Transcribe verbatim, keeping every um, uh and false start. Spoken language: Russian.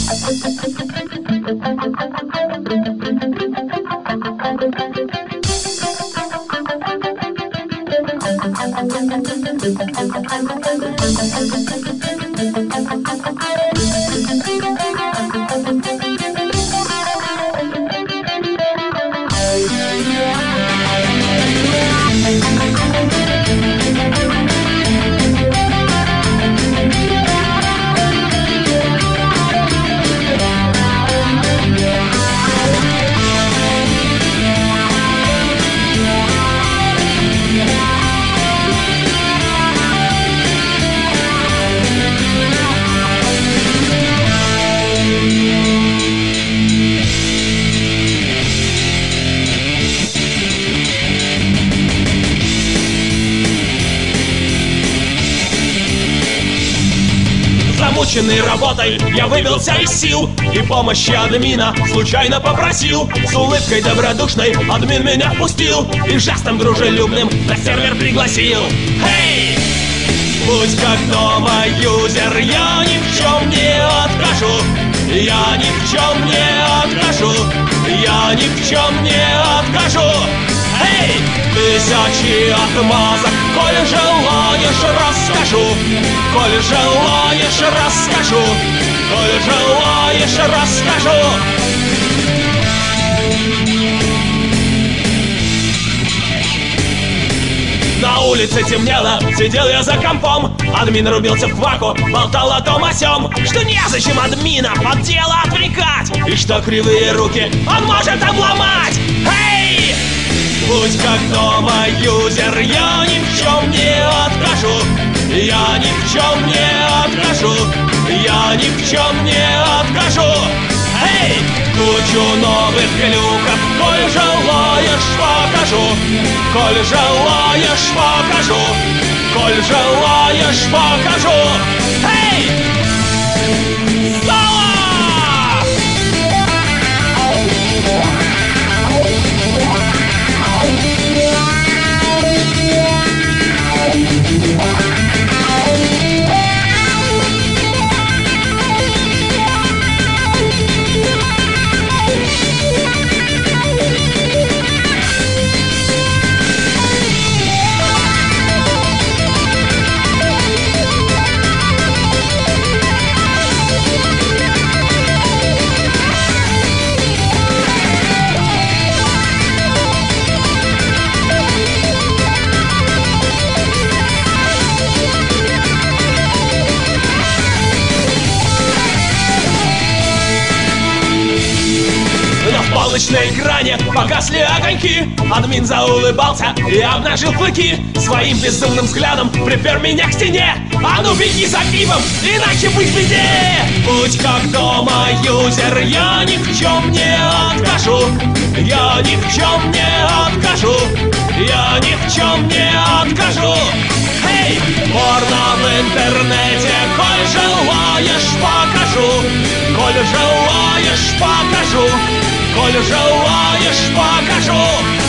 Замученный работой, я выбился из сил и помощи админа случайно попросил. С улыбкой добродушной админ меня впустил и жестом дружелюбным на сервер пригласил. Хей! Будь как дома, юзер, я ни в чем не откажу. Я ни в чем не откажу. Я ни в чем не откажу. Эй! Тысячи отмазок, коли желаешь, расскажу. Коли желаешь, расскажу. Коли желаешь, расскажу. На улице темнело, сидел я за компом. Админ рубился в кваку, болтал о том о сём, что незачем админа от дела отвлекать, и что кривые руки он может обломать. Эй! Будь как дома, юзер, я ни в чем не откажу. Я ни в чем не откажу. Я ни в чем не откажу. Эй! Кучу новых глюков, коль желаешь, покажу. Коль желаешь, покажу. Коль желаешь, покажу. Эй! Соло! В полночной экране погасли огоньки. Админ заулыбался и обнажил клыки. Своим безумным взглядом припер меня к стене. А ну беги за пивом, иначе быть в беде. Будь как дома, юзер, я ни в чем не откажу. Я ни в чем не откажу. Я ни в чем не откажу. Эй, порно в интернете, коль желаешь, покажу. Коль желаешь, покажу. Коль желаешь, покажу.